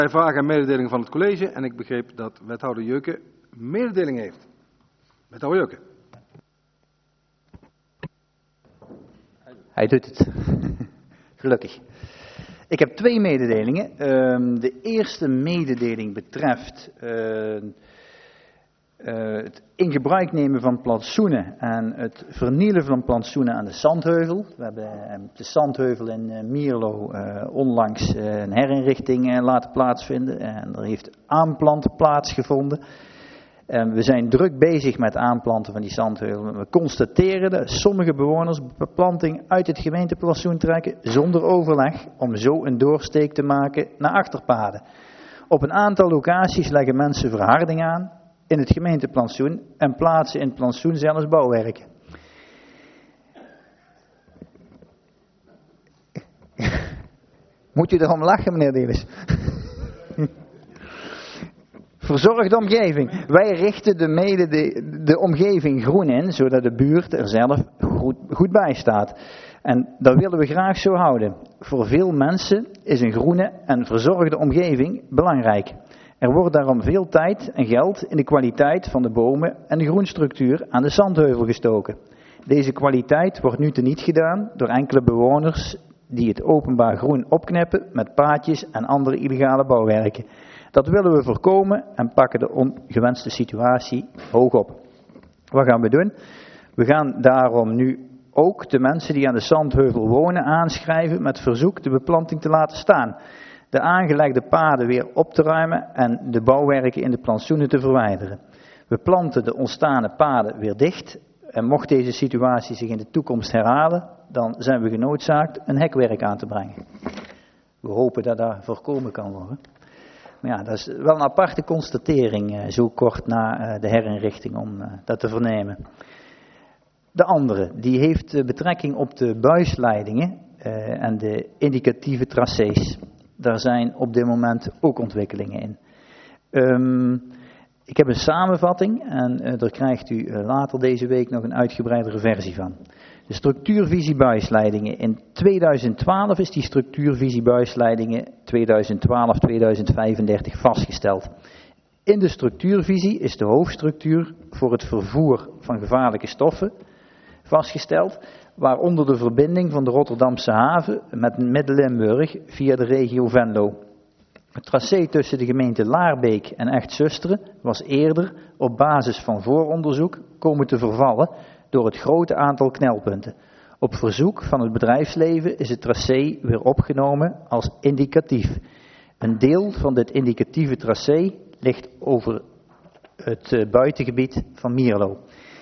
Vragen en mededelingen van het college en ik begreep dat wethouder Jeuken mededeling heeft. Wethouder Jeuken. Hij doet het. Gelukkig. Ik heb 2 mededelingen. De eerste mededeling betreft het in gebruik nemen van plantsoenen en het vernielen van plantsoenen aan de Zandheuvel. We hebben op de Zandheuvel in Mierlo onlangs een herinrichting laten plaatsvinden en er heeft aanplanten plaatsgevonden. We zijn druk bezig met aanplanten van die zandheuvel. We constateren dat sommige bewoners beplanting uit het gemeenteplantsoen trekken zonder overleg om zo een doorsteek te maken naar achterpaden. Op een aantal locaties leggen mensen verharding aan in het gemeenteplantsoen en plaatsen in het plantsoen zelfs bouwwerken. Moet u erom lachen, meneer Delis? Verzorgde omgeving. Wij richten de omgeving groen in, zodat de buurt er zelf goed bij staat. En dat willen we graag zo houden. Voor veel mensen is een groene en verzorgde omgeving belangrijk. Er wordt daarom veel tijd en geld in de kwaliteit van de bomen en de groenstructuur aan de Zandheuvel gestoken. Deze kwaliteit wordt nu teniet gedaan door enkele bewoners die het openbaar groen opknippen met paadjes en andere illegale bouwwerken. Dat willen we voorkomen en pakken de ongewenste situatie hoog op. Wat gaan we doen? We gaan daarom nu ook de mensen die aan de Zandheuvel wonen aanschrijven met verzoek de beplanting te laten staan. De aangelegde paden weer op te ruimen en de bouwwerken in de plantsoenen te verwijderen. We planten de ontstane paden weer dicht en mocht deze situatie zich in de toekomst herhalen, dan zijn we genoodzaakt een hekwerk aan te brengen. We hopen dat dat voorkomen kan worden. Maar ja, dat is wel een aparte constatering, zo kort na de herinrichting, om dat te vernemen. De andere, die heeft betrekking op de buisleidingen en de indicatieve tracés. Daar zijn op dit moment ook ontwikkelingen in. Ik heb een samenvatting en daar krijgt u later deze week nog een uitgebreidere versie van. De structuurvisie buisleidingen. In 2012 is die structuurvisie buisleidingen 2012-2035 vastgesteld. In de structuurvisie is de hoofdstructuur voor het vervoer van gevaarlijke stoffen vastgesteld, waaronder de verbinding van de Rotterdamse haven met Midden-Limburg via de regio Venlo. Het tracé tussen de gemeente Laarbeek en Echt-Susteren was eerder op basis van vooronderzoek komen te vervallen door het grote aantal knelpunten. Op verzoek van het bedrijfsleven is het tracé weer opgenomen als indicatief. Een deel van dit indicatieve tracé ligt over het buitengebied van Mierlo.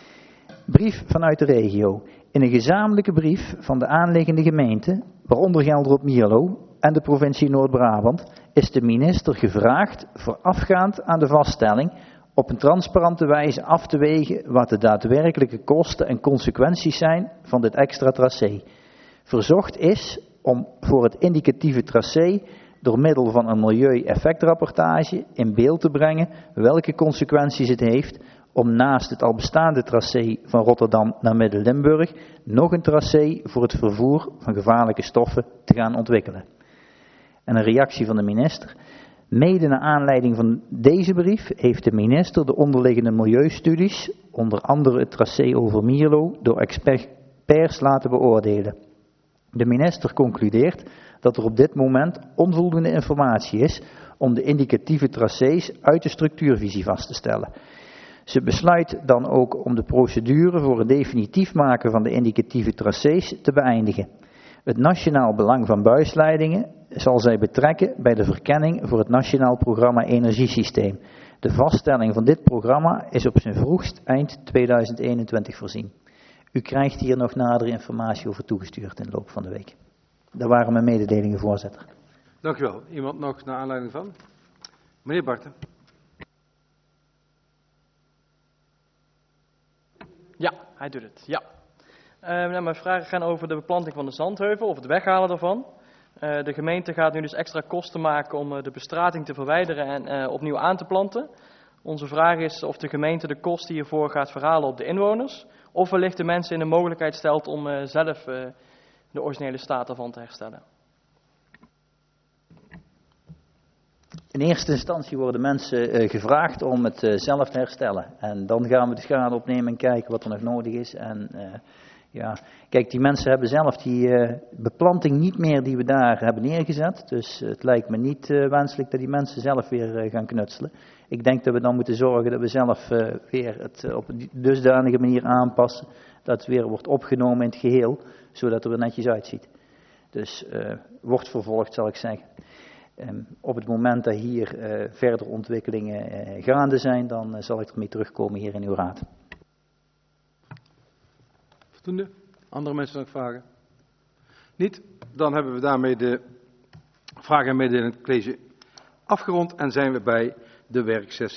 Brief vanuit de regio. In een gezamenlijke brief van de aanliggende gemeente, waaronder Gelderop-Mierlo en de provincie Noord-Brabant, is de minister gevraagd voorafgaand aan de vaststelling op een transparante wijze af te wegen wat de daadwerkelijke kosten en consequenties zijn van dit extra tracé. Verzocht is om voor het indicatieve tracé door middel van een milieueffectrapportage in beeld te brengen welke consequenties het heeft om naast het al bestaande tracé van Rotterdam naar Midden-Limburg nog een tracé voor het vervoer van gevaarlijke stoffen te gaan ontwikkelen. En een reactie van de minister. Mede naar aanleiding van deze brief heeft de minister de onderliggende milieustudies, onder andere het tracé over Mierlo, door experts laten beoordelen. De minister concludeert dat er op dit moment onvoldoende informatie is om de indicatieve tracés uit de structuurvisie vast te stellen. Ze besluit dan ook om de procedure voor het definitief maken van de indicatieve tracés te beëindigen. Het nationaal belang van buisleidingen zal zij betrekken bij de verkenning voor het Nationaal Programma Energiesysteem. De vaststelling van dit programma is op zijn vroegst eind 2021 voorzien. U krijgt hier nog nadere informatie over toegestuurd in de loop van de week. Dat waren mijn mededelingen, voorzitter. Dank u wel. Iemand nog naar aanleiding van? Meneer Barten. Ja, hij doet het. Ja. Mijn vragen gaan over de beplanting van de Zandheuvel of het weghalen daarvan. De gemeente gaat nu dus extra kosten maken om de bestrating te verwijderen en opnieuw aan te planten. Onze vraag is of de gemeente de kosten hiervoor gaat verhalen op de inwoners, of wellicht de mensen in de mogelijkheid stelt om zelf de originele staat ervan te herstellen. In eerste instantie worden mensen gevraagd om het zelf te herstellen. En dan gaan we de schade opnemen en kijken wat er nog nodig is. En ja, kijk, die mensen hebben zelf die beplanting niet meer die we daar hebben neergezet. Dus het lijkt me niet wenselijk dat die mensen zelf weer gaan knutselen. Ik denk dat we dan moeten zorgen dat we zelf weer het op een dusdanige manier aanpassen. Dat het weer wordt opgenomen in het geheel, zodat het er weer netjes uitziet. Dus wordt vervolgd, zal ik zeggen. Op het moment dat hier verder ontwikkelingen gaande zijn, dan zal ik ermee terugkomen hier in uw raad. Voldoende? Andere mensen nog vragen? Niet? Dan hebben we daarmee de vragen en mededelingen in het college afgerond en zijn we bij de werksessie.